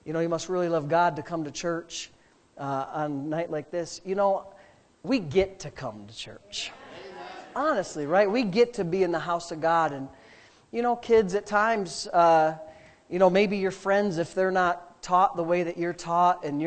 You must really love God to come to church on a night like this. We get to come to church. Honestly, right? We get to be in the house of God. And, kids, at times, maybe your friends, if they're not taught the way that you're taught and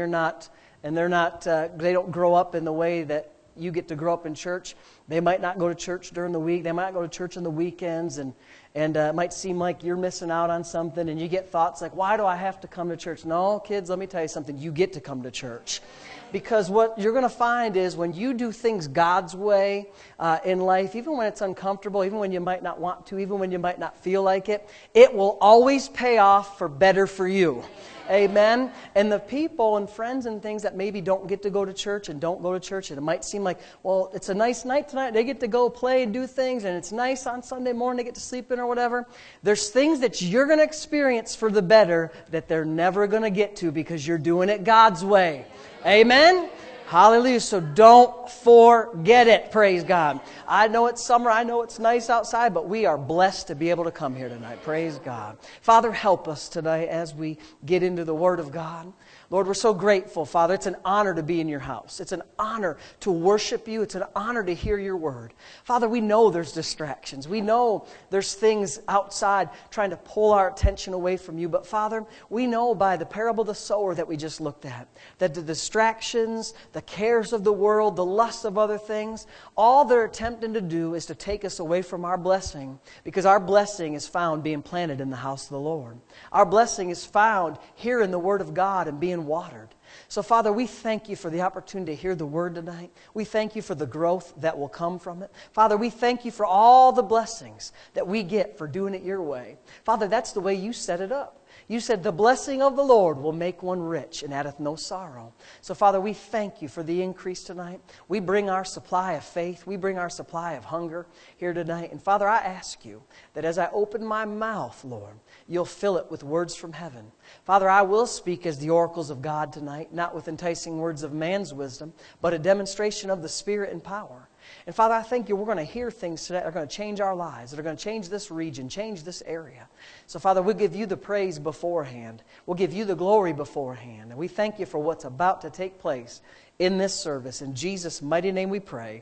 they don't grow up in the way that you get to grow up in church, they might not go to church during the week. They might not go to church on the weekends, and it might seem like you're missing out on something, and you get thoughts like, why do I have to come to church? No, kids, let me tell you something. You get to come to church. Because what you're going to find is when you do things God's way in life, even when it's uncomfortable, even when you might not want to, even when you might not feel like it, it will always pay off for better for you. Amen? And the people and friends and things that maybe don't get to go to church and don't go to church, and it might seem like, well, it's a nice night tonight. They get to go play and do things, and it's nice on Sunday morning to get to sleep in or whatever. There's things that you're going to experience for the better that they're never going to get to because you're doing it God's way. Amen? Hallelujah. So don't forget it. Praise God. I know it's summer. I know it's nice outside, but we are blessed to be able to come here tonight. Praise God. Father, help us tonight as we get into the Word of God. Lord, we're so grateful, Father. It's an honor to be in your house. It's an honor to worship you. It's an honor to hear your word. Father, we know there's distractions. We know there's things outside trying to pull our attention away from you. But Father, we know by the parable of the sower that we just looked at, that the distractions, the cares of the world, the lusts of other things, all they're attempting to do is to take us away from our blessing, because our blessing is found being planted in the house of the Lord. Our blessing is found here in the Word of God and being watered. So, Father, we thank you for the opportunity to hear the Word tonight. We thank you for the growth that will come from it. Father, we thank you for all the blessings that we get for doing it your way. Father, that's the way you set it up. You said the blessing of the Lord will make one rich and addeth no sorrow. So, Father, we thank you for the increase tonight. We bring our supply of faith. We bring our supply of hunger here tonight. And, Father, I ask you that as I open my mouth, Lord, you'll fill it with words from heaven. Father, I will speak as the oracles of God tonight, not with enticing words of man's wisdom, but a demonstration of the Spirit and power. And Father, I thank you we're going to hear things today that are going to change our lives, that are going to change this region, change this area. So Father, we'll give you the praise beforehand. We'll give you the glory beforehand. And we thank you for what's about to take place in this service. In Jesus' mighty name we pray.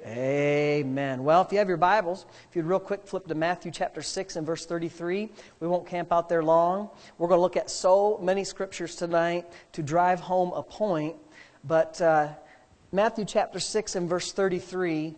Amen. Well, if you have your Bibles, if you'd real quick flip to Matthew chapter 6 and verse 33. We won't camp out there long. We're going to look at so many scriptures tonight to drive home a point. But Matthew chapter 6 and verse 33,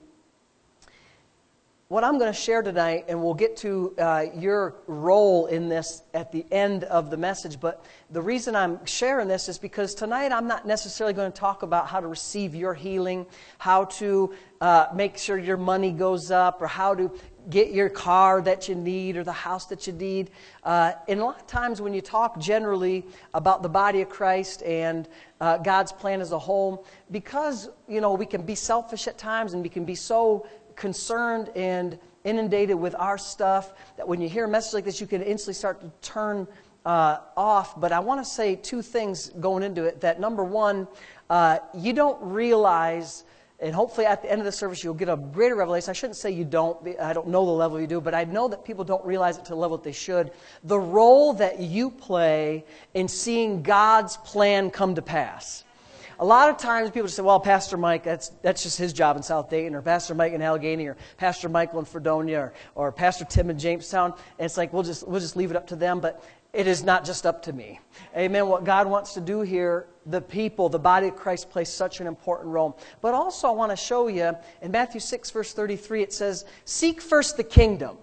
what I'm going to share tonight, and we'll get to your role in this at the end of the message, but the reason I'm sharing this is because tonight I'm not necessarily going to talk about how to receive your healing, how to make sure your money goes up, or how to get your car that you need or the house that you need. And a lot of times when you talk generally about the body of Christ and God's plan as a whole, because, we can be selfish at times and we can be so concerned and inundated with our stuff that when you hear a message like this, you can instantly start to turn off. But I want to say two things going into it. That number one, you don't realize, and hopefully at the end of the service you'll get a greater revelation. I shouldn't say you don't. I don't know the level you do, but I know that people don't realize it to the level that they should. The role that you play in seeing God's plan come to pass. A lot of times people just say, well, Pastor Mike, that's just his job in South Dayton, or Pastor Mike in Allegheny, or Pastor Michael in Fredonia, or Pastor Tim in Jamestown. And it's like, we'll just leave it up to them. But it is not just up to me. Amen. What God wants to do here, the people, the body of Christ plays such an important role. But also I want to show you, in Matthew 6, verse 33, it says, seek first the kingdom.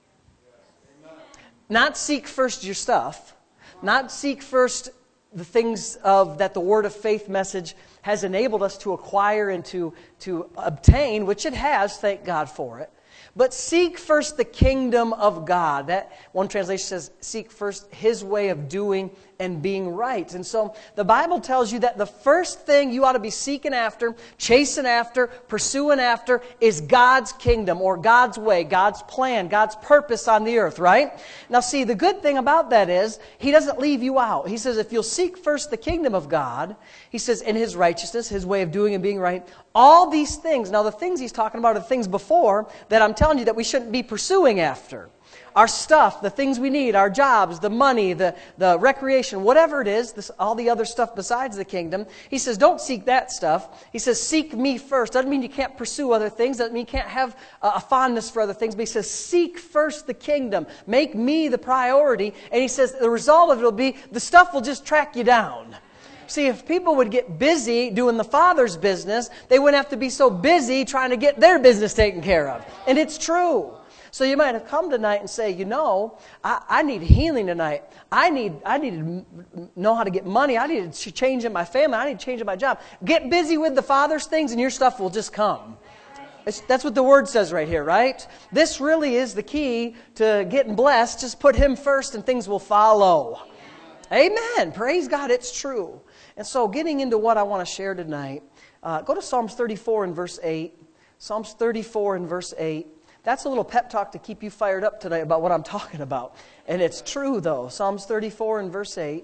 Not seek first your stuff. Not seek first the things that the Word of Faith message has enabled us to acquire and to obtain, which it has, thank God for it. But seek first the kingdom of God. That one translation says, seek first His way of doing and being right. And so the Bible tells you that the first thing you ought to be seeking after, chasing after, pursuing after is God's kingdom, or God's way, God's plan, God's purpose on the earth, right? Now see, the good thing about that is He doesn't leave you out. He says if you'll seek first the kingdom of God, He says in His righteousness, His way of doing and being right, all these things. Now the things He's talking about are the things before that I'm telling you that we shouldn't be pursuing after. our stuff, the things we need, our jobs, the money, the recreation, whatever it is, all the other stuff besides the kingdom. He says, don't seek that stuff. He says, seek me first. Doesn't mean you can't pursue other things. Doesn't mean you can't have a fondness for other things. But he says, seek first the kingdom. Make me the priority. And he says, the result of it will be, the stuff will just track you down. See, if people would get busy doing the Father's business, they wouldn't have to be so busy trying to get their business taken care of. And it's true. So you might have come tonight and say, I need healing tonight. I need to know how to get money. I need to change in my family. I need to change in my job. Get busy with the Father's things and your stuff will just come. That's what the Word says right here, right? This really is the key to getting blessed. Just put Him first and things will follow. Amen. Praise God, it's true. And so getting into what I want to share tonight, go to Psalms 34 and verse 8. Psalms 34 and verse 8. That's a little pep talk to keep you fired up tonight about what I'm talking about. And it's true, though. Psalms 34 and verse 8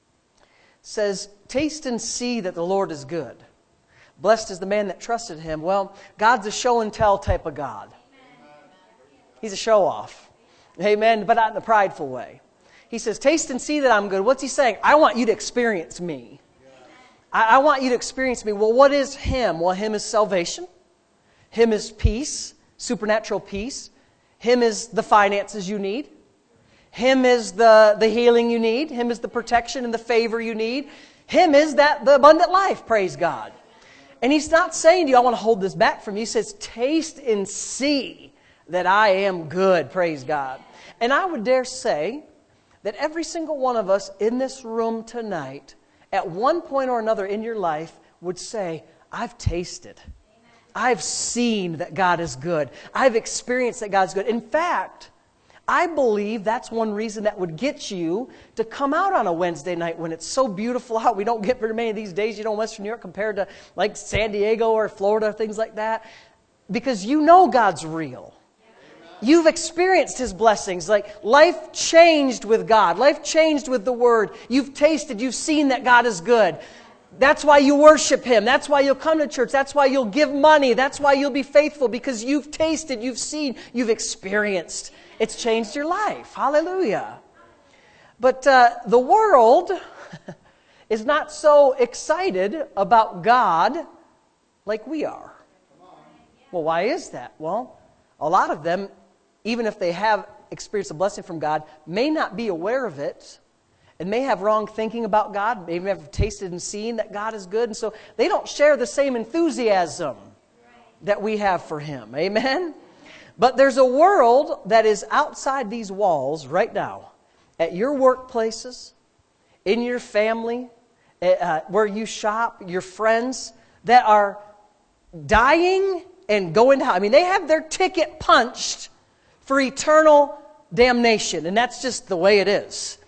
says, taste and see that the Lord is good. Blessed is the man that trusted Him. Well, God's a show and tell type of God. He's a show-off. Amen, but not in a prideful way. He says, taste and see that I'm good. What's He saying? I want you to experience me. I want you to experience me. Well, what is Him? Well, Him is salvation. Him is peace. Supernatural peace. Him is the finances you need. Him is the healing you need. Him is the protection and the favor you need. Him is the abundant life, praise God. And He's not saying to you, I want to hold this back from you. He says, taste and see that I am good, praise God. And I would dare say that every single one of us in this room tonight, at one point or another in your life, would say, I've tasted. I've seen that God is good. I've experienced that God's good. In fact, I believe that's one reason that would get you to come out on a Wednesday night when it's so beautiful out. We don't get very many of these days, in Western New York compared to like San Diego or Florida, things like that. Because you know God's real. You've experienced His blessings. Like life changed with God. Life changed with the Word. You've tasted, you've seen that God is good. That's why you worship Him. That's why you'll come to church. That's why you'll give money. That's why you'll be faithful, because you've tasted, you've seen, you've experienced. It's changed your life. Hallelujah. But the world is not so excited about God like we are. Well, why is that? Well, a lot of them, even if they have experienced a blessing from God, may not be aware of it. And may have wrong thinking about God, maybe have tasted and seen that God is good. And so they don't share the same enthusiasm that we have for Him. Amen? But there's a world that is outside these walls right now. At your workplaces, in your family, where you shop, your friends, that are dying and going to hell. I mean, they have their ticket punched for eternal damnation. And that's just the way it is.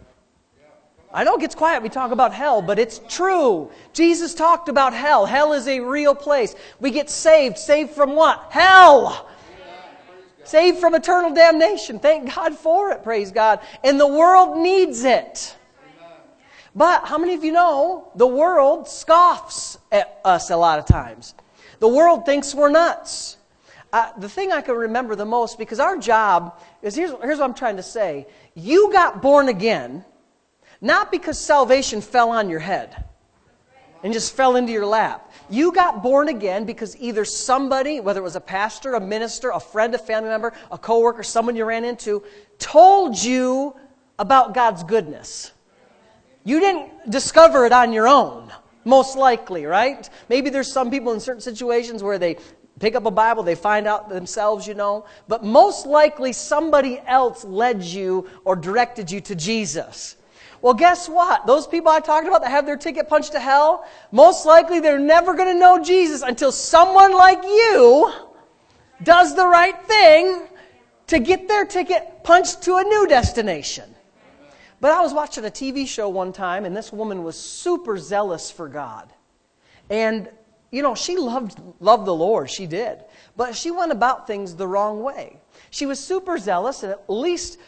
I know it gets quiet when we talk about hell, but it's true. Jesus talked about hell. Hell is a real place. We get saved. Saved from what? Hell! Saved from eternal damnation. Thank God for it, praise God. And the world needs it. But how many of you know the world scoffs at us a lot of times? The world thinks we're nuts. The thing I can remember the most, because our job is, here's what I'm trying to say. You got born again not because salvation fell on your head and just fell into your lap. You got born again because either somebody, whether it was a pastor, a minister, a friend, a family member, a coworker, someone you ran into, told you about God's goodness. You didn't discover it on your own, most likely, right? Maybe there's some people in certain situations where they pick up a Bible, they find out themselves, But most likely somebody else led you or directed you to Jesus. Well, guess what? Those people I talked about that have their ticket punched to hell, most likely they're never going to know Jesus until someone like you does the right thing to get their ticket punched to a new destination. But I was watching a TV show one time, and this woman was super zealous for God. And, she loved the Lord. She did. But she went about things the wrong way. She was super zealous, and at least,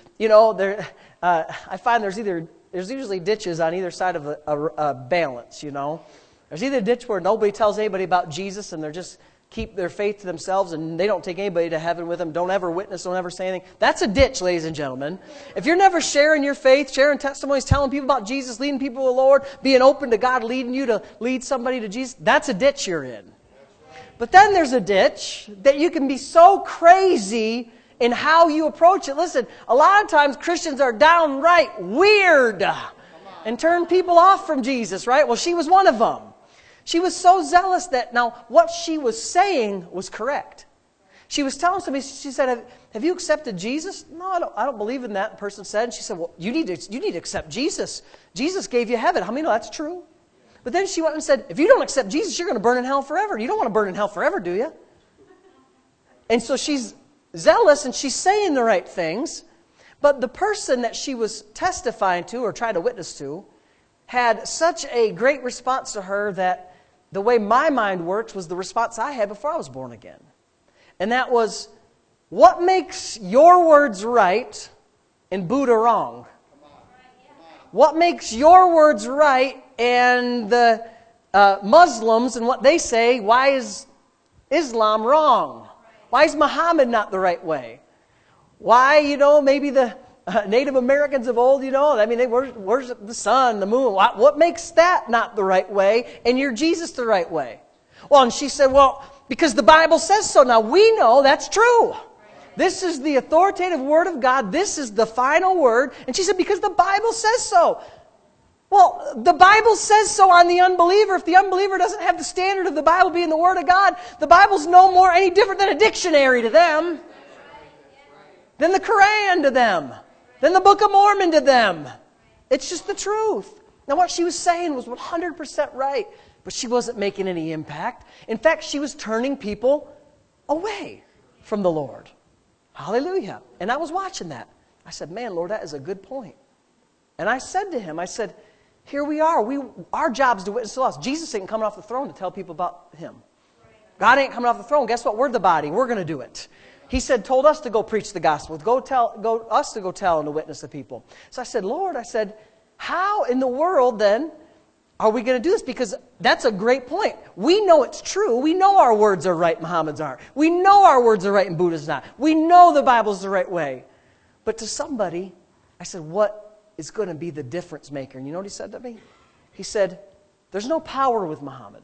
I find there's usually ditches on either side of a balance, There's either a ditch where nobody tells anybody about Jesus and they're just keep their faith to themselves and they don't take anybody to heaven with them, don't ever witness, don't ever say anything. That's a ditch, ladies and gentlemen. If you're never sharing your faith, sharing testimonies, telling people about Jesus, leading people to the Lord, being open to God leading you to lead somebody to Jesus, that's a ditch you're in. But then there's a ditch that you can be so crazy in how you approach it. Listen, a lot of times Christians are downright weird and turn people off from Jesus, right? Well, she was one of them. She was so zealous that now what she was saying was correct. She was telling somebody, she said, have you accepted Jesus? No, I don't believe in that, the person said. And she said, well, you need to accept Jesus. Jesus gave you heaven. How many know that's true? But then she went and said, if you don't accept Jesus, you're going to burn in hell forever. You don't want to burn in hell forever, do you? And so she's zealous and she's saying the right things. But the person that she was testifying to or trying to witness to had such a great response to her that the way my mind works was the response I had before I was born again. And that was, what makes your words right and Buddha wrong? What makes your words right and the Muslims and what they say, why is Islam wrong? Why is Muhammad not the right way? Why, maybe the Native Americans of old, they worship the sun, the moon. What makes that not the right way and your Jesus the right way? Well, and she said, well, because the Bible says so. Now, we know that's true. This is the authoritative word of God. This is the final word. And she said, because the Bible says so. Well, the Bible says so on the unbeliever. If the unbeliever doesn't have the standard of the Bible being the word of God, the Bible's no more any different than a dictionary to them, than the Quran to them, than the Book of Mormon to them. It's just the truth. Now, what she was saying was 100% right, but she wasn't making any impact. In fact, she was turning people away from the Lord. Hallelujah. And I was watching that. I said, man, Lord, that is a good point. And I said to him, here we are. Our job is to witness to us. Jesus ain't coming off the throne to tell people about Him. God ain't coming off the throne. Guess what? We're the body. We're going to do it. He told us to go preach the gospel. Us to go tell and to witness to people. So I said, Lord, how in the world then are we going to do this? Because that's a great point. We know it's true. We know our words are right, Muhammad's aren't. We know our words are right and Buddha's not. We know the Bible's the right way. But to somebody, I said, what is going to be the difference maker? And you know what he said to me? He said, there's no power with Muhammad.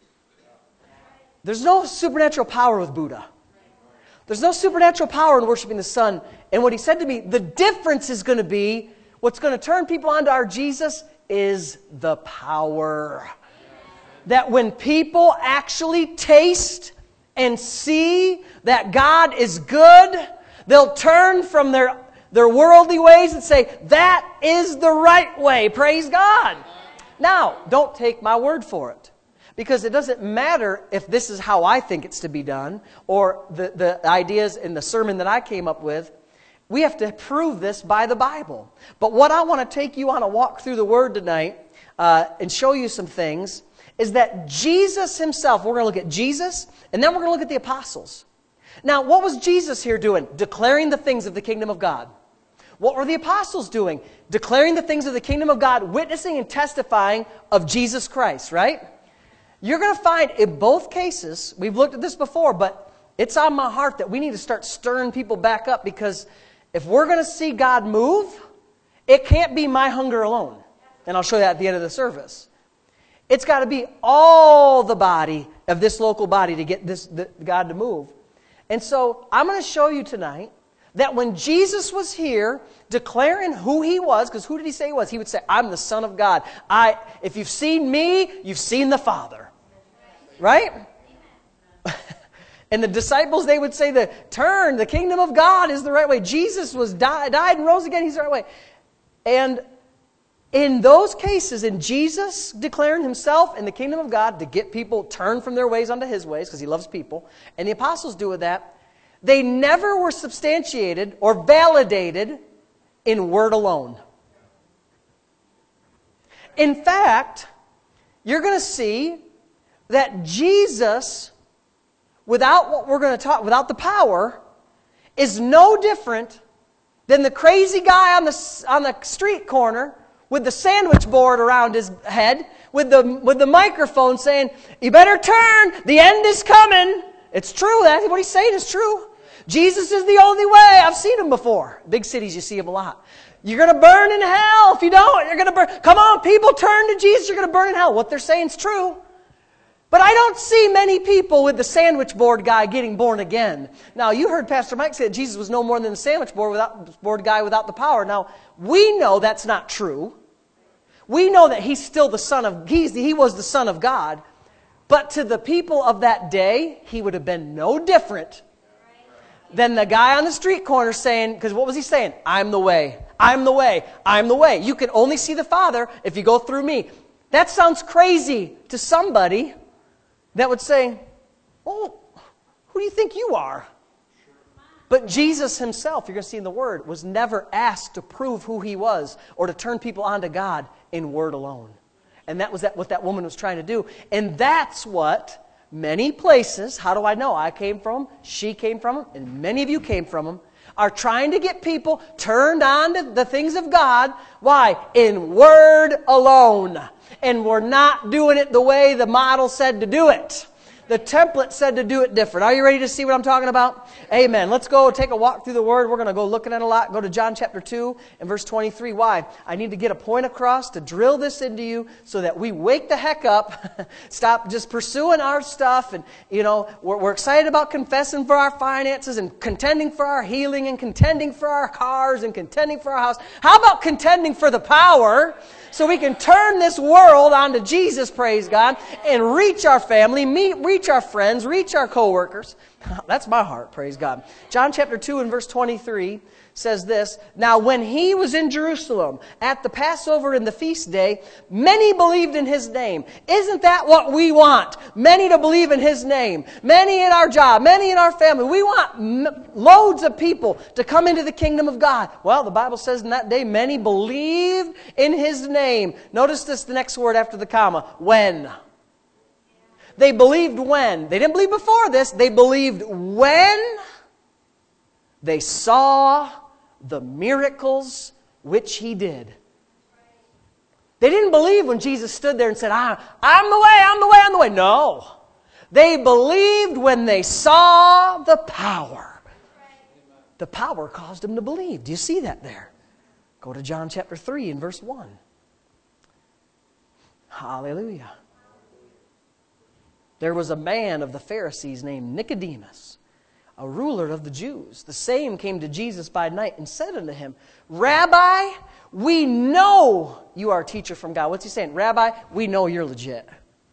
There's no supernatural power with Buddha. There's no supernatural power in worshiping the sun. And what he said to me, the difference is going to be, what's going to turn people onto our Jesus is the power. That when people actually taste and see that God is good, they'll turn from their worldly ways and say, that is the right way. Praise God. Now, don't take my word for it. Because it doesn't matter if this is how I think it's to be done or the ideas in the sermon that I came up with. We have to prove this by the Bible. But what I want to take you on a walk through the Word tonight and show you some things is that Jesus Himself, we're going to look at Jesus and then we're going to look at the apostles. Now, what was Jesus here doing? Declaring the things of the kingdom of God. What were the apostles doing? Declaring the things of the kingdom of God, witnessing and testifying of Jesus Christ, right? You're going to find in both cases, we've looked at this before, but it's on my heart that we need to start stirring people back up, because if we're going to see God move, it can't be my hunger alone. And I'll show you that at the end of the service. It's got to be all the body of this local body to get God to move. And so I'm going to show you tonight that when Jesus was here declaring who He was, because who did He say He was? He would say, I'm the Son of God. If you've seen me, you've seen the Father. Right? And the disciples, they would say, the kingdom of God is the right way. Jesus died and rose again, He's the right way. And in those cases, in Jesus declaring Himself in the kingdom of God to get people turned from their ways onto His ways, because He loves people, and the apostles do with that, they never were substantiated or validated in word alone. In fact, you're going to see that Jesus, without what we're going to talk, without the power, is no different than the crazy guy on the street corner with the sandwich board around his head, with the microphone saying, "You better turn, the end is coming." It's true. That's what he's saying is true. Jesus is the only way. I've seen him before. Big cities, you see him a lot. You're going to burn in hell if you don't. You're going to burn. Come on, people, turn to Jesus. You're going to burn in hell. What they're saying is true. But I don't see many people with the sandwich board guy getting born again. Now, you heard Pastor Mike say that Jesus was no more than the sandwich board guy without the power. Now, we know that's not true. We know that he's still the Son of, he was the Son of God. But to the people of that day, he would have been no different than the guy on the street corner saying, because what was he saying? I'm the way. I'm the way. I'm the way. You can only see the Father if you go through me. That sounds crazy to somebody that would say, oh, who do you think you are? But Jesus himself, you're going to see in the Word, was never asked to prove who he was or to turn people onto God in word alone. And that was what that woman was trying to do. And that's what many places, how do I know? I came from them, she came from them, and many of you came from them, are trying to get people turned on to the things of God. Why? In word alone. And we're not doing it the way the model said to do it. The template said to do it different. Are you ready to see what I'm talking about? Amen. Let's go take a walk through the Word. We're going to go looking at a lot. Go to John chapter 2 and verse 23. Why? I need to get a point across to drill this into you so that we wake the heck up. Stop just pursuing our stuff. And, we're excited about confessing for our finances and contending for our healing and contending for our cars and contending for our house. How about contending for the power? So we can turn this world onto Jesus, praise God, and reach our family, reach our friends, reach our coworkers. That's my heart, praise God. John chapter 2 and verse 23 says this, Now when he was in Jerusalem at the Passover and the feast day, many believed in his name. Isn't that what we want? Many to believe in his name. Many in our job, many in our family. We want loads of people to come into the kingdom of God. Well, the Bible says in that day, many believed in his name. Notice this, the next word after the comma, when. They believed when. They didn't believe before this. They believed when they saw the miracles which he did. They didn't believe when Jesus stood there and said, I'm the way, I'm the way, I'm the way. No. They believed when they saw the power. The power caused them to believe. Do you see that there? Go to John chapter 3 and verse 1. Hallelujah. There was a man of the Pharisees named Nicodemus, a ruler of the Jews. The same came to Jesus by night and said unto him, Rabbi, we know you are a teacher from God. What's he saying? Rabbi, we know you're legit.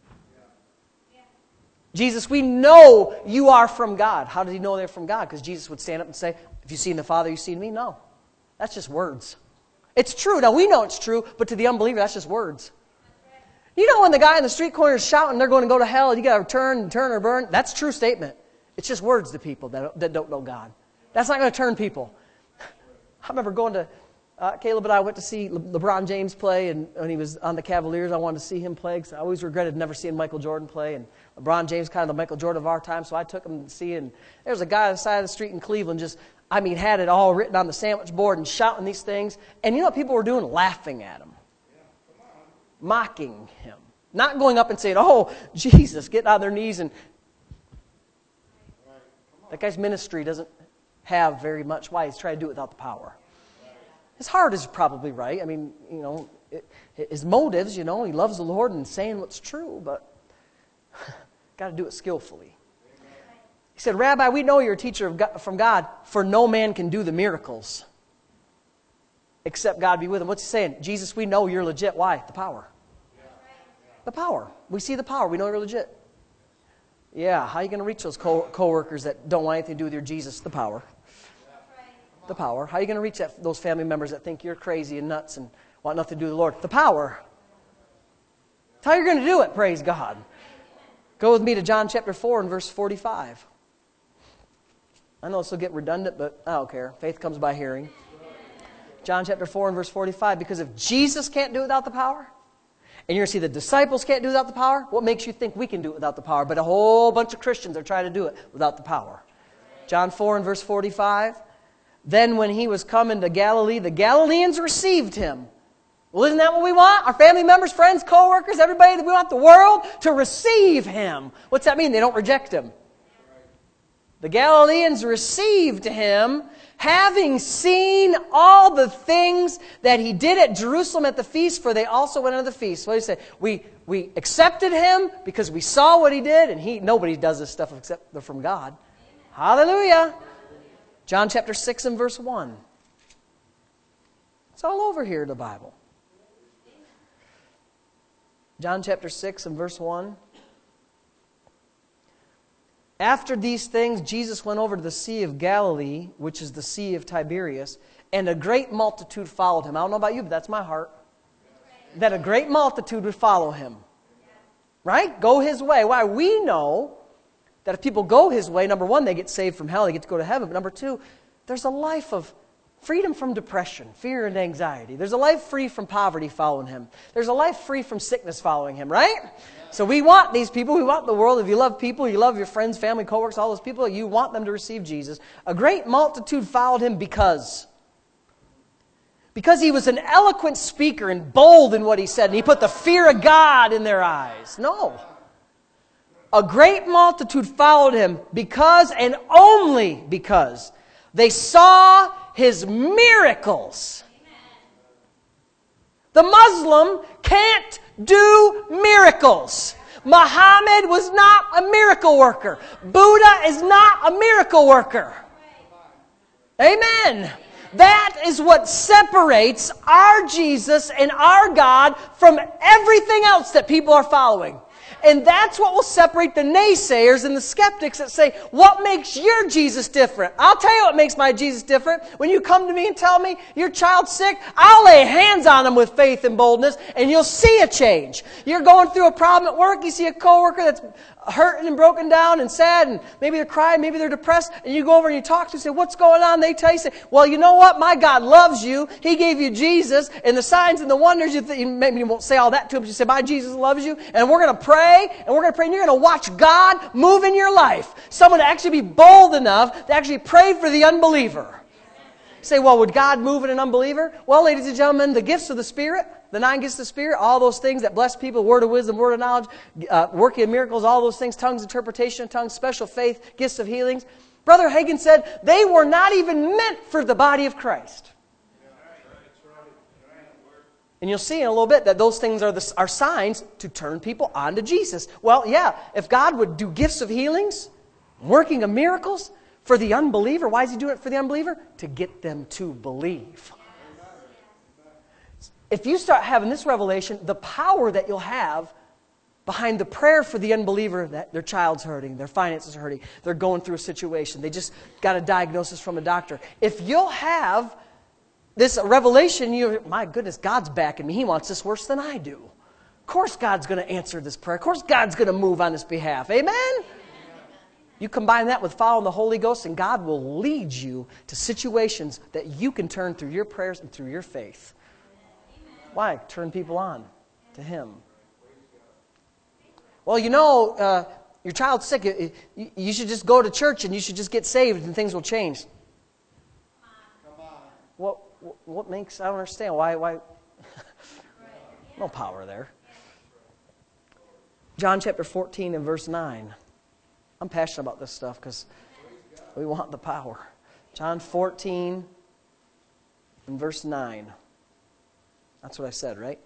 Jesus, we know you are from God. How did he know they're from God? Because Jesus would stand up and say, if you've seen the Father, you've seen me. No. That's just words. It's true. Now, we know it's true, but to the unbeliever, that's just words. You know when the guy in the street corner is shouting, they're going to go to hell, you got to turn or burn? That's a true statement. It's just words to people that don't know God. That's not going to turn people. I remember going to, Caleb and I went to see LeBron James play, and when he was on the Cavaliers, I wanted to see him play, because I always regretted never seeing Michael Jordan play, and LeBron James kind of the Michael Jordan of our time, so I took him to see, and there was a guy on the side of the street in Cleveland had it all written on the sandwich board and shouting these things, and you know what people were doing? Laughing at him. Mocking him. Not going up and saying, oh, Jesus, getting on their knees. And that guy's ministry doesn't have very much. Why? He's trying to do it without the power. His heart is probably right. I mean, his motives, he loves the Lord and saying what's true, but got to do it skillfully. He said, Rabbi, we know you're a teacher from God, for no man can do the miracles except God be with him. What's he saying? Jesus, we know you're legit. Why? The power. The power. We see the power. We know you're legit. Yeah, how are you going to reach those co-workers that don't want anything to do with your Jesus? The power. The power. How are you going to reach those family members that think you're crazy and nuts and want nothing to do with the Lord? The power. That's how you're going to do it, praise God. Go with me to John chapter 4 and verse 45. I know this will get redundant, but I don't care. Faith comes by hearing. John chapter 4 and verse 45. Because if Jesus can't do it without the power, and you're going to see the disciples can't do it without the power, what makes you think we can do it without the power? But a whole bunch of Christians are trying to do it without the power. John 4 and verse 45. Then when he was come into Galilee, the Galileans received him. Well, isn't that what we want? Our family members, friends, co-workers, everybody, we want the world to receive him. What's that mean? They don't reject him. The Galileans received him, having seen all the things that he did at Jerusalem at the feast, for they also went unto the feast. What do you say? We accepted him because we saw what he did, and nobody does this stuff except from God. Hallelujah. John chapter 6 and verse 1. It's all over here in the Bible. John chapter 6 and verse 1. After these things, Jesus went over to the Sea of Galilee, which is the Sea of Tiberias, and a great multitude followed him. I don't know about you, but that's my heart. That a great multitude would follow him. Right? Go his way. Why? We know that if people go his way, number one, they get saved from hell, they get to go to heaven. But number two, there's a life of freedom from depression, fear, and anxiety. There's a life free from poverty following him. There's a life free from sickness following him, right? So we want these people, we want the world. If you love people, you love your friends, family, coworkers, all those people, you want them to receive Jesus. A great multitude followed him because he was an eloquent speaker and bold in what he said, and he put the fear of God in their eyes. No. A great multitude followed him because and only because they saw his miracles. The Muslim can't do miracles. Muhammad was not a miracle worker. Buddha is not a miracle worker. Amen. That is what separates our Jesus and our God from everything else that people are following. And that's what will separate the naysayers and the skeptics that say, what makes your Jesus different? I'll tell you what makes my Jesus different. When you come to me and tell me your child's sick, I'll lay hands on them with faith and boldness, and you'll see a change. You're going through a problem at work, you see a coworker that's hurting and broken down and sad, and maybe they're crying, maybe they're depressed, and you go over and you talk to them and say, what's going on? They tell you, say, well, you know what? My God loves you. He gave you Jesus, and the signs and the wonders, maybe you won't say all that to them, but you say, my Jesus loves you, and we're going to pray, and you're going to watch God move in your life. Someone to actually be bold enough to actually pray for the unbeliever. You say, well, would God move in an unbeliever? Well, ladies and gentlemen, the gifts of the Spirit, the 9 gifts of the Spirit, all those things that bless people, word of wisdom, word of knowledge, working of miracles, all those things, tongues, interpretation of tongues, special faith, gifts of healings. Brother Hagin said they were not even meant for the body of Christ. And you'll see in a little bit that those things are signs to turn people on to Jesus. Well, yeah, if God would do gifts of healings, working of miracles for the unbeliever, why is He doing it for the unbeliever? To get them to believe. If you start having this revelation, the power that you'll have behind the prayer for the unbeliever, that their child's hurting, their finances are hurting, they're going through a situation, they just got a diagnosis from a doctor. If you'll have this revelation, my goodness, God's backing me. He wants this worse than I do. Of course God's going to answer this prayer. Of course God's going to move on His behalf. Amen? You combine that with following the Holy Ghost, and God will lead you to situations that you can turn through your prayers and through your faith. Why? Turn people on to Him. Well, your child's sick. You should just go to church and you should just get saved and things will change. What makes, I don't understand. Why? No power there. John chapter 14 and verse 9. I'm passionate about this stuff because we want the power. John 14 and verse 9. That's what I said, right?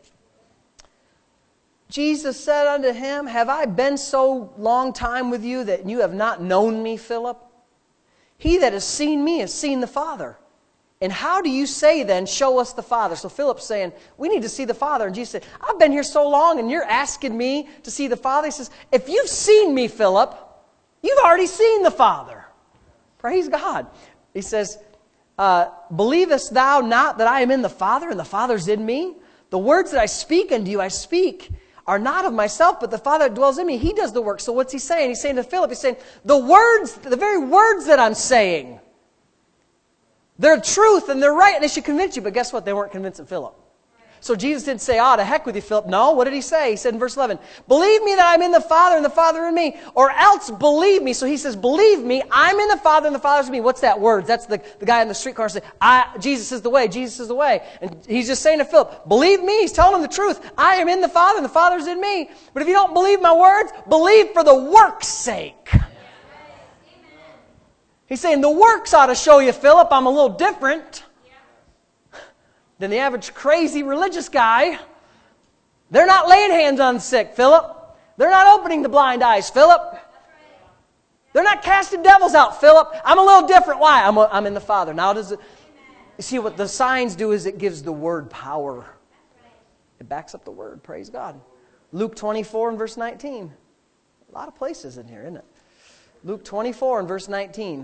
Jesus said unto him, have I been so long time with you that you have not known me, Philip? He that has seen me has seen the Father. And how do you say then, show us the Father? So Philip's saying, we need to see the Father. And Jesus said, I've been here so long and you're asking me to see the Father. He says, if you've seen me, Philip, you've already seen the Father. Praise God. He says, believest thou not that I am in the Father and the Father's in me? The words that I speak unto you, I speak are not of myself, but the Father that dwells in me. He does the work. So what's He saying? He's saying to Philip, He's saying, the very words that I'm saying, they're truth and they're right and they should convince you. But guess what? They weren't convincing Philip. So Jesus didn't say, to heck with you, Philip. No, what did He say? He said in verse 11, believe me that I'm in the Father and the Father in me, or else believe me. So He says, believe me, I'm in the Father and the Father's in me. What's that word? That's the guy on the street corner saying, Jesus is the way, Jesus is the way. And He's just saying to Philip, believe me. He's telling him the truth. I am in the Father and the Father's in me. But if you don't believe my words, believe for the work's sake. He's saying the works ought to show you, Philip, I'm a little different than the average crazy religious guy. They're not laying hands on the sick, Philip. They're not opening the blind eyes, Philip. They're not casting devils out, Philip. I'm a little different. Why? I'm in the Father. Now, you see what the signs do is it gives the Word power. It backs up the Word. Praise God. Luke 24 and verse 19. A lot of places in here, isn't it? Luke 24 and verse 19.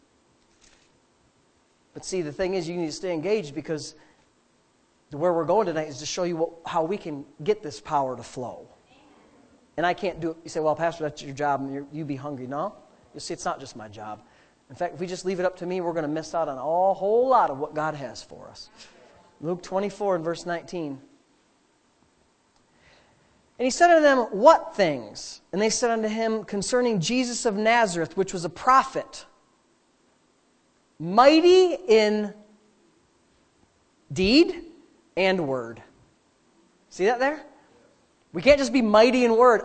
But see, the thing is, you need to stay engaged because where we're going tonight is to show you how we can get this power to flow. And I can't do it. You say, well, Pastor, that's your job and you be hungry. No. You see, it's not just my job. In fact, if we just leave it up to me, we're going to miss out on a whole lot of what God has for us. Luke 24 and verse 19. And he said unto them, what things? And they said unto him, concerning Jesus of Nazareth, which was a prophet, mighty in deed and word. See that there? We can't just be mighty in word.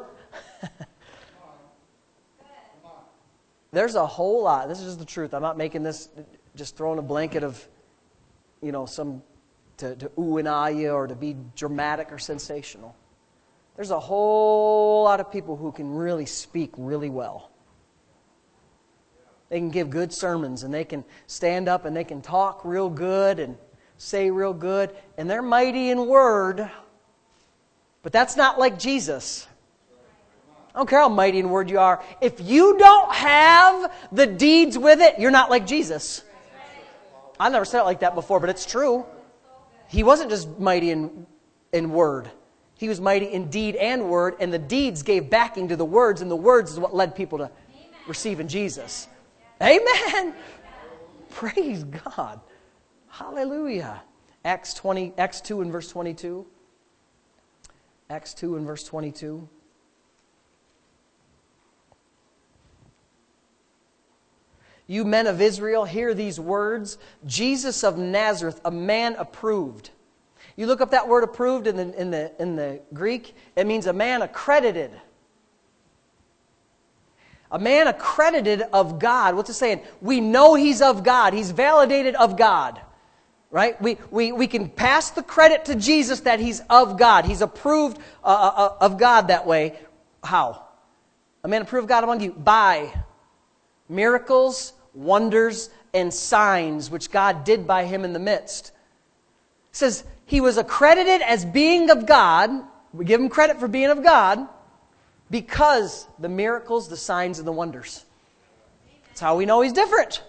There's a whole lot. This is just the truth. I'm not making this, just throwing a blanket of, some to ooh and ah you or to be dramatic or sensational. There's a whole lot of people who can really speak really well. They can give good sermons and they can stand up and they can talk real good and say real good. And they're mighty in word. But that's not like Jesus. I don't care how mighty in word you are. If you don't have the deeds with it, you're not like Jesus. I've never said it like that before, but it's true. He wasn't just mighty in word. He was mighty in deed and word, and the deeds gave backing to the words, and the words is what led people to receive in Jesus. Amen. Praise God. Hallelujah. Acts 2 and verse 22. Acts 2 and verse 22. You men of Israel, hear these words. Jesus of Nazareth, a man approved. You look up that word approved in the Greek, it means a man accredited. A man accredited of God. What's it saying? We know he's of God. He's validated of God. Right? We can pass the credit to Jesus that he's of God. He's approved of God that way. How? A man approved of God among you by miracles, wonders, and signs which God did by him in the midst. It says he was accredited as being of God. We give him credit for being of God because the miracles, the signs, and the wonders. That's how we know he's different.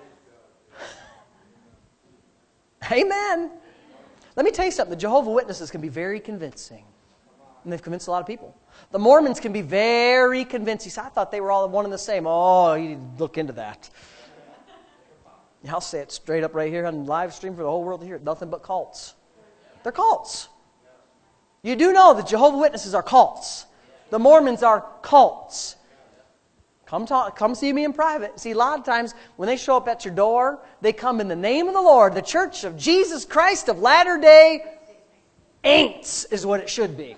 Amen. Let me tell you something. The Jehovah's Witnesses can be very convincing. And they've convinced a lot of people. The Mormons can be very convincing. So I thought they were all one and the same. Oh, you need to look into that. I'll say it straight up right here on live stream for the whole world to hear. Nothing but cults. They're cults. You do know that Jehovah's Witnesses are cults. The Mormons are cults. Come see me in private. See, a lot of times when they show up at your door, they come in the name of the Lord. The Church of Jesus Christ of Latter-day Ain'ts is what it should be.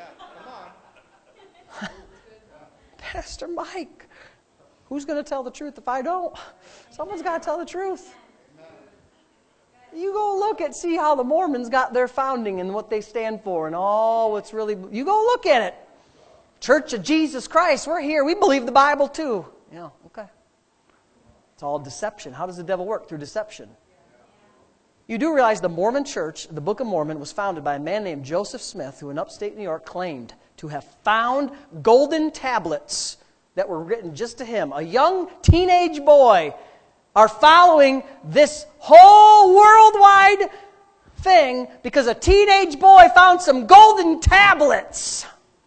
Pastor Mike, who's going to tell the truth if I don't? Someone's got to tell the truth. You go look at, see how the Mormons got their founding and what they stand for and all what's really, you go look at it. Church of Jesus Christ, we're here. We believe the Bible too. Yeah, okay. It's all deception. How does the devil work? Through deception. You do realize the Mormon Church, the Book of Mormon, was founded by a man named Joseph Smith, who in upstate New York claimed to have found golden tablets that were written just to him. A young teenage boy are following this whole worldwide thing because a teenage boy found some golden tablets.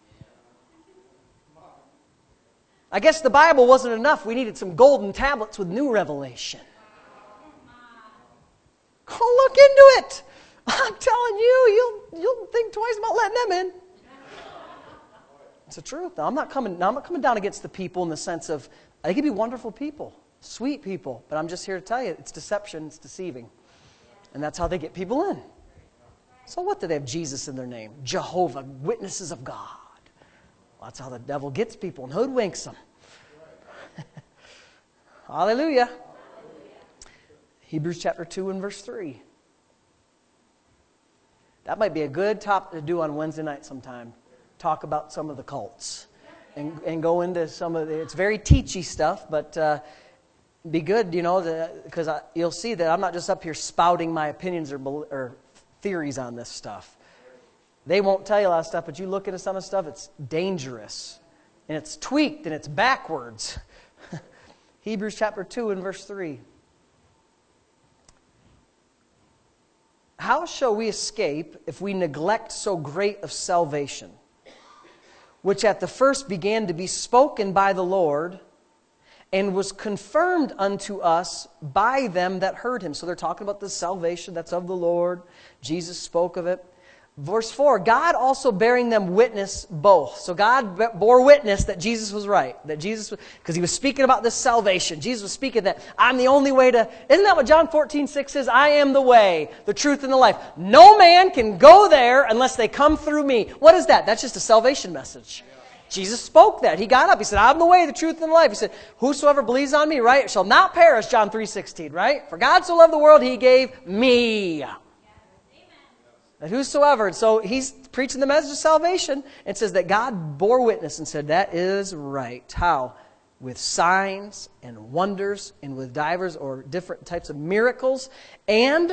I guess the Bible wasn't enough. We needed some golden tablets with new revelation. Go look into it. I'm telling you, you'll think twice about letting them in. It's the truth. Now, I'm not coming down against the people in the sense of, they can be wonderful people, sweet people, but I'm just here to tell you, it's deception, it's deceiving. And that's how they get people in. So what do they have Jesus in their name? Jehovah, Witnesses of God. Well, that's how the devil gets people and hoodwinks them. Hallelujah. Hebrews chapter 2 and verse 3. That might be a good topic to do on Wednesday night sometime. Talk about some of the cults. And go into some of the... It's very teachy stuff, but be good, because you'll see that I'm not just up here spouting my opinions or theories on this stuff. They won't tell you a lot of stuff, but you look into some of the stuff, it's dangerous. And it's tweaked and it's backwards. Hebrews chapter 2 and verse 3. How shall we escape if we neglect so great of salvation, which at the first began to be spoken by the Lord, and was confirmed unto us by them that heard him? So they're talking about the salvation that's of the Lord. Jesus spoke of it. Verse 4, God also bearing them witness both. So God bore witness that Jesus was right. That Jesus, because he was speaking about this salvation. Jesus was speaking that I'm the only way to... Isn't that what John 14:6 says? I am the way, the truth, and the life. No man can go there unless they come through me. What is that? That's just a salvation message. Jesus spoke that. He got up. He said, I'm the way, the truth, and the life. He said, whosoever believes on me, right, shall not perish, John 3:16, right? For God so loved the world, he gave me. That whosoever. So he's preaching the message of salvation. It says that God bore witness and said, that is right. How? With signs and wonders and with divers or different types of miracles and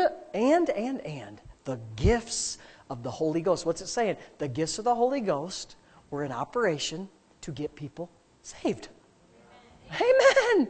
the gifts of the Holy Ghost. What's it saying? The gifts of the Holy Ghost were in operation to get people saved. Amen.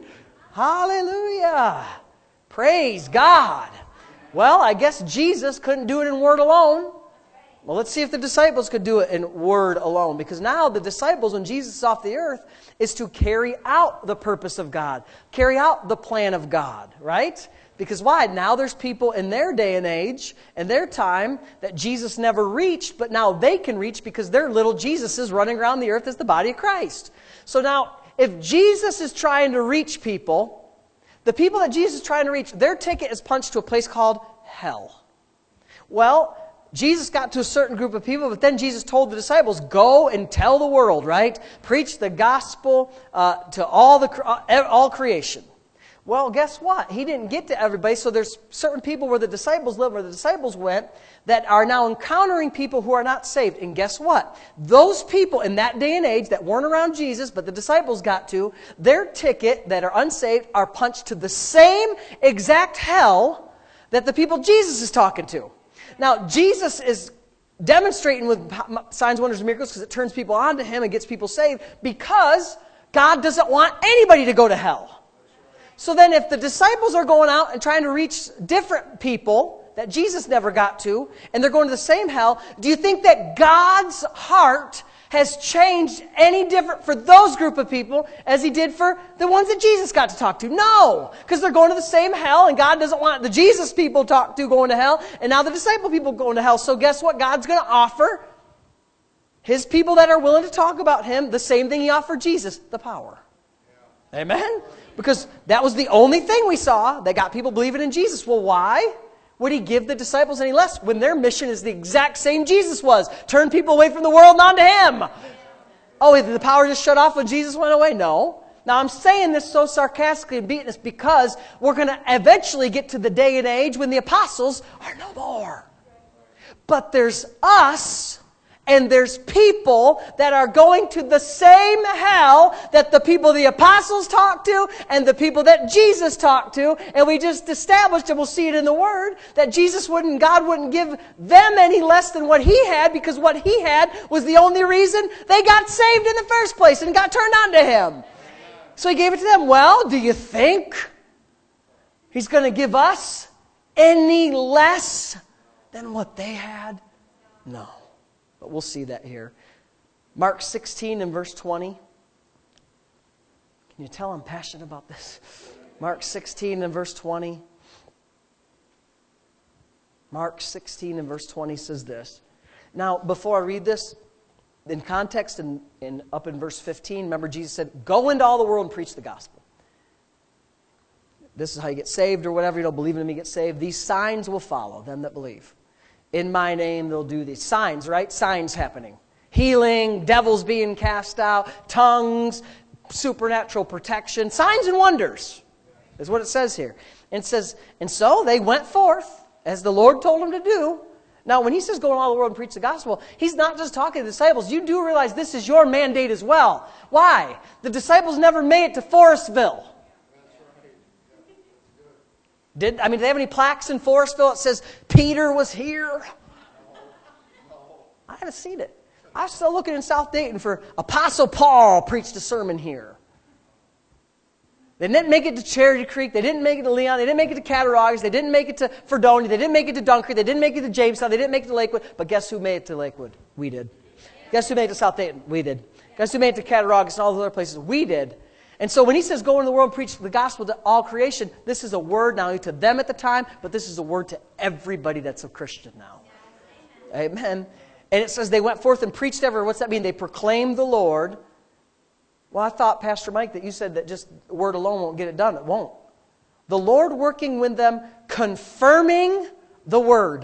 Hallelujah. Praise God. Well, I guess Jesus couldn't do it in word alone. Well, let's see if the disciples could do it in word alone. Because now the disciples, when Jesus is off the earth, is to carry out the purpose of God. Carry out the plan of God, right? Because why? Now there's people in their day and age, and their time, that Jesus never reached, but now they can reach because they're little Jesuses running around the earth as the body of Christ. So now, if Jesus is trying to reach people, the people that Jesus is trying to reach, their ticket is punched to a place called hell. Well, Jesus got to a certain group of people, but then Jesus told the disciples, go and tell the world, right? Preach the gospel to all creation. Well, guess what? He didn't get to everybody, so there's certain people where the disciples live, where the disciples went, that are now encountering people who are not saved. And guess what? Those people in that day and age that weren't around Jesus, but the disciples got to, their ticket that are unsaved are punched to the same exact hell that the people Jesus is talking to. Now, Jesus is demonstrating with signs, wonders, and miracles because it turns people on to him and gets people saved because God doesn't want anybody to go to hell. So then if the disciples are going out and trying to reach different people that Jesus never got to, and they're going to the same hell, do you think that God's heart has changed any different for those group of people as he did for the ones that Jesus got to talk to? No, because they're going to the same hell, and God doesn't want the Jesus people talked to going to hell, and now the disciple people going to hell. So guess what God's going to offer? His people that are willing to talk about him, the same thing he offered Jesus, the power. Amen? Because that was the only thing we saw that got people believing in Jesus. Well, why would he give the disciples any less when their mission is the exact same Jesus was? Turn people away from the world and onto him. Oh, did the power just shut off when Jesus went away? No. Now, I'm saying this so sarcastically and beating this because we're going to eventually get to the day and age when the apostles are no more. But there's us... And there's people that are going to the same hell that the people the apostles talked to and the people that Jesus talked to. And we just established, and we'll see it in the Word, that God wouldn't give them any less than what he had, because what he had was the only reason they got saved in the first place and got turned on to him. So he gave it to them. Well, do you think he's going to give us any less than what they had? No. But we'll see that here. Mark 16 and verse 20. Can you tell I'm passionate about this? Mark 16 and verse 20. Mark 16 and verse 20 says this. Now, before I read this, in context and up in verse 15, remember Jesus said, go into all the world and preach the gospel. This is how you get saved or whatever. Believe in me, get saved. These signs will follow them that believe. In my name, they'll do these signs, right? Signs happening. Healing, devils being cast out, tongues, supernatural protection. Signs and wonders is what it says here. And it says, and so they went forth, as the Lord told them to do. Now, when he says go in all the world and preach the gospel, he's not just talking to the disciples. You do realize this is your mandate as well. Why? The disciples never made it to Forestville. Do they have any plaques in Forestville that says, Peter was here? I haven't seen it. I'm still looking in South Dayton for Apostle Paul preached a sermon here. They didn't make it to Charity Creek. They didn't make it to Leon. They didn't make it to Cattaraugus. They didn't make it to Fredonia. They didn't make it to Dunkirk. They didn't make it to Jamestown. They didn't make it to Lakewood. But guess who made it to Lakewood? We did. Guess who made it to South Dayton? We did. Guess who made it to Cattaraugus and all those other places? We did. And so when he says go into the world and preach the gospel to all creation, this is a word not only to them at the time, but this is a word to everybody that's a Christian now. Amen. And it says they went forth and preached everywhere. What's that mean? They proclaimed the Lord. Well, I thought, Pastor Mike, that you said that just word alone won't get it done. It won't. The Lord working with them, confirming the word.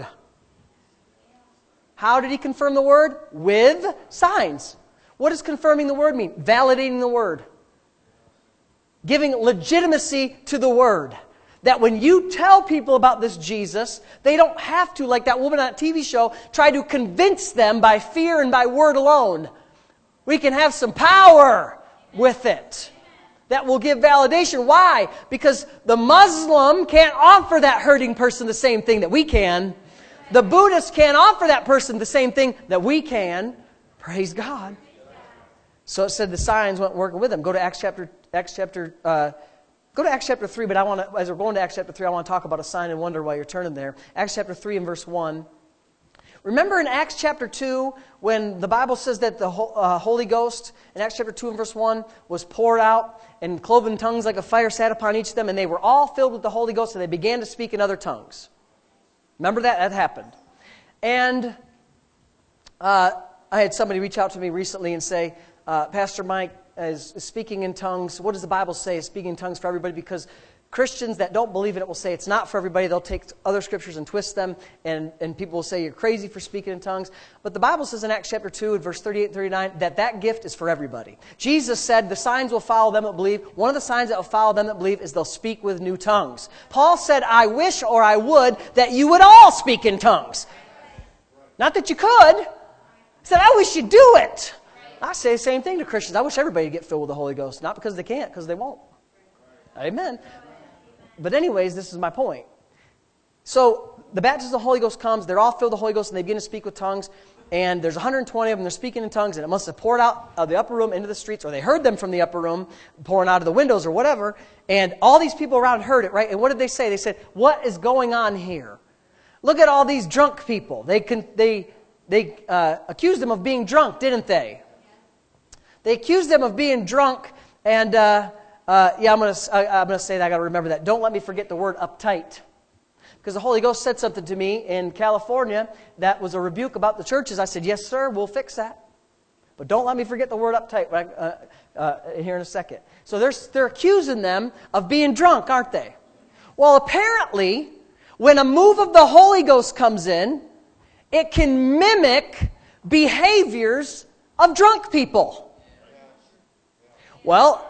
How did he confirm the word? With signs. What does confirming the word mean? Validating the word. Giving legitimacy to the word. That when you tell people about this Jesus, they don't have to, like that woman on that TV show, try to convince them by fear and by word alone. We can have some power with it that will give validation. Why? Because the Muslim can't offer that hurting person the same thing that we can. The Buddhist can't offer that person the same thing that we can. Praise God. So it said the signs went working with them. Go to Acts chapter 3, but as we're going to Acts chapter 3, I want to talk about a sign and wonder while you're turning there. Acts chapter 3 and verse 1. Remember in Acts chapter 2, when the Bible says that the Holy Ghost, in Acts chapter 2 and verse 1, was poured out, and cloven tongues like a fire sat upon each of them, and they were all filled with the Holy Ghost, and they began to speak in other tongues. Remember that? That happened. And I had somebody reach out to me recently and say, Pastor Mike is speaking in tongues. What does the Bible say is speaking in tongues for everybody? Because Christians that don't believe in it will say it's not for everybody. They'll take other scriptures and twist them, and people will say you're crazy for speaking in tongues. But the Bible says in Acts chapter 2 and verse 38 and 39 that gift is for everybody. Jesus said the signs will follow them that believe. One of the signs that will follow them that believe is they'll speak with new tongues. Paul said, I wish or I would that you would all speak in tongues. Not that you could. He said, I wish you'd do it. I say the same thing to Christians. I wish everybody would get filled with the Holy Ghost. Not because they can't, because they won't. Amen. But anyways, this is my point. So the baptism of the Holy Ghost comes. They're all filled with the Holy Ghost, and they begin to speak with tongues. And there's 120 of them. They're speaking in tongues, and it must have poured out of the upper room into the streets, or they heard them from the upper room, pouring out of the windows or whatever. And all these people around heard it, right? And what did they say? They said, what is going on here? Look at all these drunk people. They accused them of being drunk, didn't they? They accused them of being drunk, and I'm going to say that. I got to remember that. Don't let me forget the word uptight, because the Holy Ghost said something to me in California that was a rebuke about the churches. I said, "Yes, sir, we'll fix that, but don't let me forget the word uptight here in a second." So they're accusing them of being drunk, aren't they? Well, apparently, when a move of the Holy Ghost comes in, it can mimic behaviors of drunk people. Well,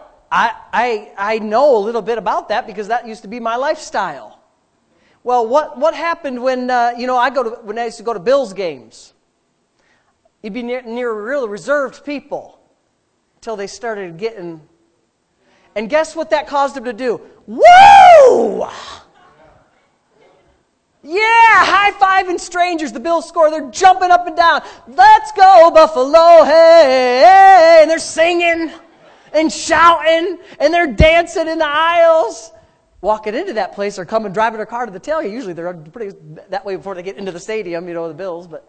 I know a little bit about that because that used to be my lifestyle. Well, what happened when when I used to go to Bills games? You'd be near real reserved people until they started getting. And guess what that caused them to do? Woo! Yeah, high-fiving strangers. The Bills score. They're jumping up and down. Let's go, Buffalo, hey! And they're singing and shouting, and they're dancing in the aisles. Walking into that place or coming driving their car to the tailgate. Usually they're pretty that way before they get into the stadium, the Bills, but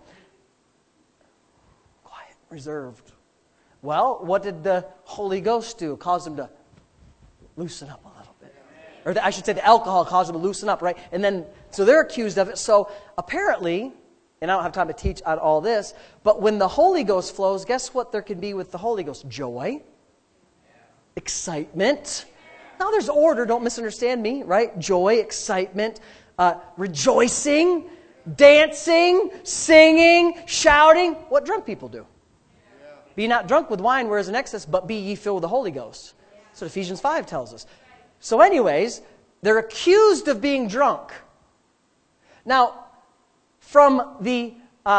quiet, reserved. Well, what did the Holy Ghost do? Cause them to loosen up a little bit. Or I should say the alcohol caused them to loosen up, right? And then, so they're accused of it. So apparently, and I don't have time to teach on all this, but when the Holy Ghost flows, guess what there can be with the Holy Ghost? Joy. Excitement. Now there's order, don't misunderstand me, right? Joy, excitement, rejoicing, dancing, singing, shouting. What drunk people do. Be not drunk with wine whereas in excess, but be ye filled with the Holy Ghost. That's what Ephesians 5 tells us. So anyways, They're accused of being drunk. Now, from the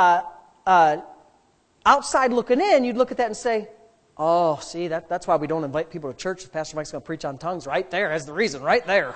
outside looking in, you'd look at that and say, oh, see, that's why we don't invite people to church. Pastor Mike's going to preach on tongues right there. That's the reason, right there.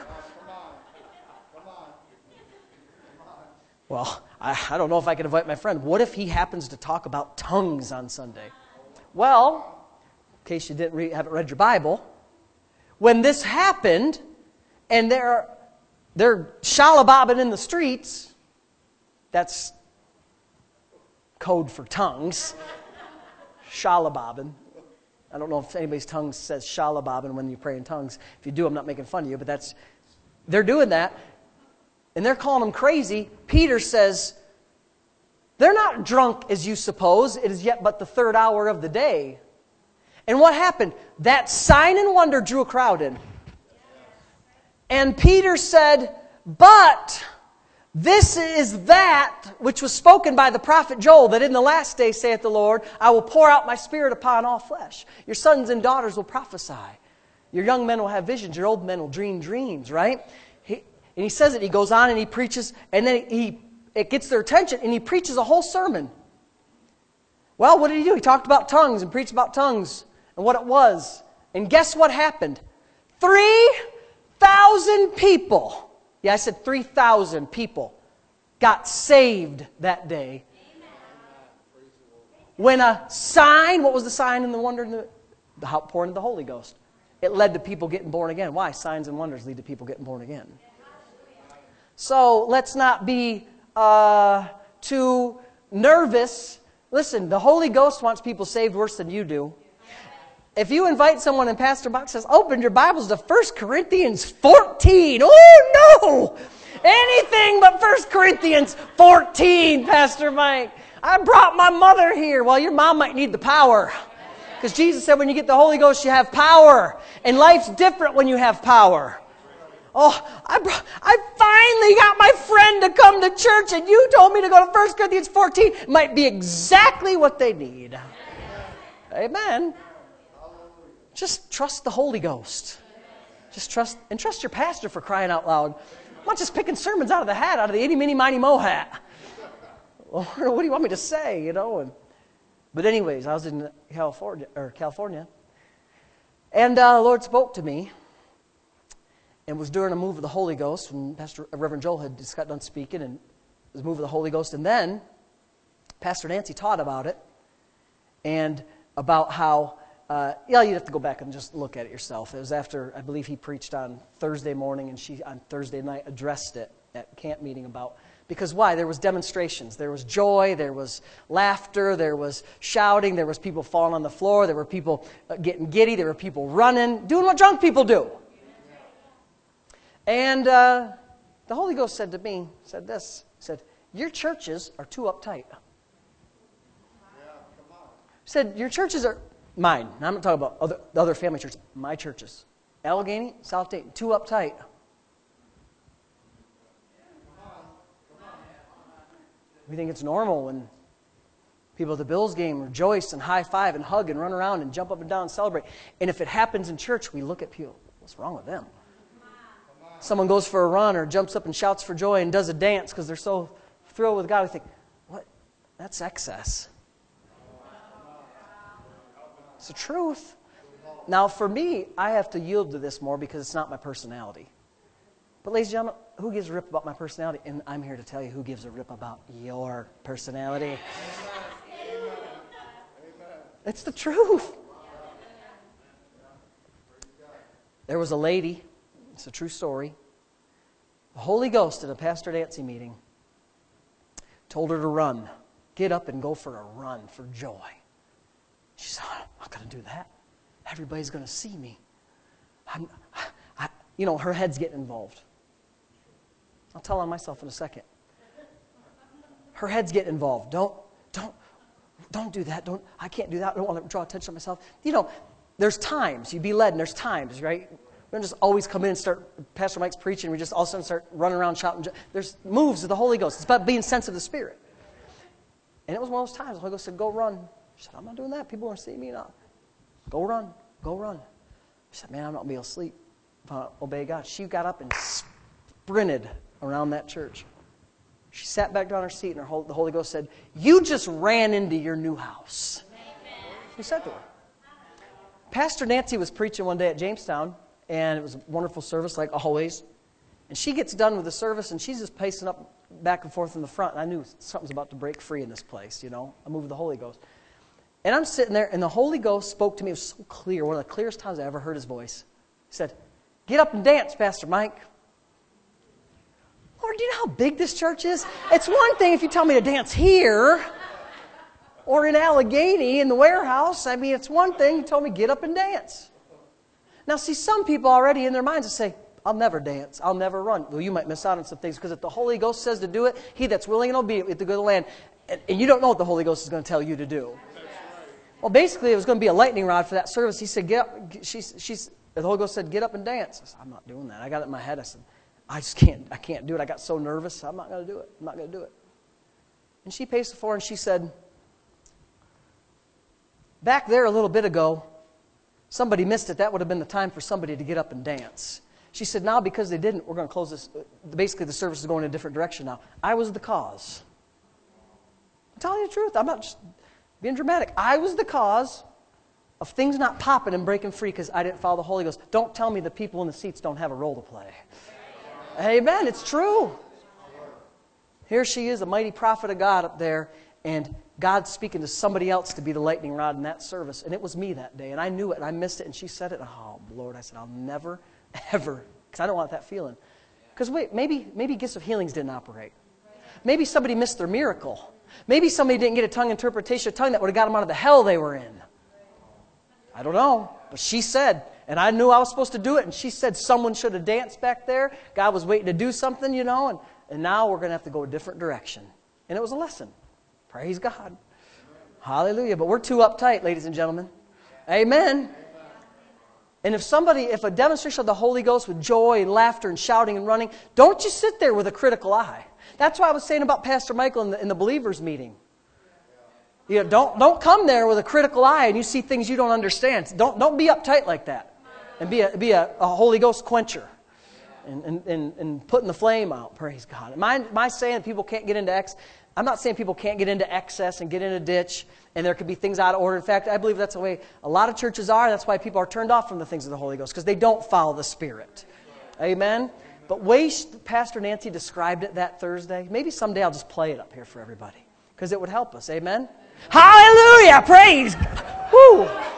Well, I don't know if I can invite my friend. What if he happens to talk about tongues on Sunday? Well, in case you haven't read your Bible, when this happened, and they're shalabobbing in the streets, that's code for tongues. Shalabobbing. I don't know if anybody's tongue says shalabobbing when you pray in tongues. If you do, I'm not making fun of you, but they're doing that. And they're calling them crazy. Peter says, they're not drunk as you suppose. It is yet but the third hour of the day. And what happened? That sign and wonder drew a crowd in. And Peter said, but this is that which was spoken by the prophet Joel, that in the last day, saith the Lord, I will pour out my Spirit upon all flesh. Your sons and daughters will prophesy. Your young men will have visions. Your old men will dream dreams, right? And he says it, he goes on and he preaches, and then it gets their attention, and he preaches a whole sermon. Well, what did he do? He talked about tongues and preached about tongues and what it was. And guess what happened? 3,000 people, yeah, I said 3,000 people, got saved that day. When a sign, what was the sign and the wonder? The outpouring of the Holy Ghost. It led to people getting born again. Why? Signs and wonders lead to people getting born again. So let's not be too nervous. Listen, the Holy Ghost wants people saved worse than you do. If you invite someone and Pastor Mike says, open your Bibles to 1 Corinthians 14. Oh, no! Anything but 1 Corinthians 14, Pastor Mike. I brought my mother here. Well, your mom might need the power. Because Jesus said when you get the Holy Ghost, you have power. And life's different when you have power. Oh, I finally got my friend to come to church, and you told me to go to 1 Corinthians 14. It might be exactly what they need. Amen. Just trust the Holy Ghost. Just trust your pastor, for crying out loud. I'm not just picking sermons out of the hat, out of the itty, mini, miny, mo hat. Lord, what do you want me to say, But anyways, I was in California, and the Lord spoke to me. And was during a move of the Holy Ghost when Reverend Joel had just got done speaking, and it was a move of the Holy Ghost. And then Pastor Nancy taught about it, and about how, you'd have to go back and just look at it yourself. It was after, I believe he preached on Thursday morning, and she on Thursday night addressed it at camp meeting about, because why? There was demonstrations. There was joy, there was laughter, there was shouting, there was people falling on the floor, there were people getting giddy, there were people running, doing what drunk people do. And the Holy Ghost said to me, your churches are too uptight. He said, your churches are, mine, I'm not talking about the other family churches, my churches. Allegheny, South Dayton, too uptight. We think it's normal when people at the Bills game rejoice and high-five and hug and run around and jump up and down and celebrate. And if it happens in church, we look at people, what's wrong with them? Someone goes for a run or jumps up and shouts for joy and does a dance because they're so thrilled with God. We think, what? That's excess. It's the truth. Now, for me, I have to yield to this more because it's not my personality. But ladies and gentlemen, who gives a rip about my personality? And I'm here to tell you who gives a rip about your personality. It's the truth. There was a lady, it's a true story, the Holy Ghost at a Pastor Nancy meeting told her to run. Get up and go for a run for joy. She said, I'm not going to do that. Everybody's going to see me. Her head's getting involved. I'll tell on myself in a second. Her head's getting involved. Don't do that. I can't do that. I don't want to draw attention to myself. There's times. You be led, and there's times, right? We don't just always come in and start, Pastor Mike's preaching, we just all of a sudden start running around shouting. There's moves of the Holy Ghost. It's about being sensitive to the Spirit. And it was one of those times the Holy Ghost said, go run. She said, I'm not doing that. People are seeing me now. Go run. Go run. She said, man, I'm not going to be able to sleep. obey God. She got up and sprinted around that church. She sat back down her seat, and the Holy Ghost said, "You just ran into your new house." He said to her. Pastor Nancy was preaching one day at Jamestown, and it was a wonderful service, like always. And she gets done with the service, and she's just pacing up back and forth in the front. And I knew something's about to break free in this place, you know. I moved the Holy Ghost. And I'm sitting there, and the Holy Ghost spoke to me. It was so clear, one of the clearest times I ever heard His voice. He said, "Get up and dance, Pastor Mike." Lord, do you know how big this church is? It's one thing if you tell me to dance here or in Allegheny in the warehouse. I mean, it's one thing. You told me get up and dance. Now, see, some people already in their minds will say, "I'll never dance. I'll never run." Well, you might miss out on some things because if the Holy Ghost says to do it, he that's willing and obedient with the good land, and you don't know what the Holy Ghost is going to tell you to do. Well, basically, it was going to be a lightning rod for that service. He said, "Get up." The Holy Ghost said, "Get up and dance." I said, "I'm not doing that." I got it in my head. I said, I can't do it. I got so nervous. I'm not going to do it. I'm not going to do it. And she paced the floor and she said, "Back there a little bit ago, somebody missed it. That would have been the time for somebody to get up and dance." She said, "Now because they didn't, we're going to close this. Basically, the service is going in a different direction now." I was the cause. I'm telling you the truth. I'm not just being dramatic. I was the cause of things not popping and breaking free because I didn't follow the Holy Ghost. Don't tell me the people in the seats don't have a role to play. Amen. It's true. Here she is, a mighty prophet of God up there, and God's speaking to somebody else to be the lightning rod in that service. And it was me that day, and I knew it, and I missed it, and she said it. Oh, Lord, I said, I'll never, ever, because I don't want that feeling. Because wait, maybe gifts of healings didn't operate. Maybe somebody missed their miracle. Maybe somebody didn't get a tongue interpretation of tongue that would have got them out of the hell they were in. I don't know, but she said, and I knew I was supposed to do it, and she said someone should have danced back there. God was waiting to do something, you know, and now we're going to have to go a different direction. And it was a lesson. Praise God. Hallelujah. But we're too uptight, ladies and gentlemen. Amen. And if a demonstration of the Holy Ghost with joy and laughter and shouting and running, don't you sit there with a critical eye. That's why I was saying about Pastor Michael in the believers meeting. You know, don't come there with a critical eye and you see things you don't understand. Don't be uptight like that. And be a Holy Ghost quencher. And putting the flame out. Praise God. Am I saying people can't get into I'm not saying people can't get into excess and get in a ditch and there could be things out of order. In fact, I believe that's the way a lot of churches are. That's why people are turned off from the things of the Holy Ghost, because they don't follow the Spirit. Amen? But way Pastor Nancy described it that Thursday, maybe someday I'll just play it up here for everybody, because it would help us. Amen? Hallelujah! Praise God! Woo!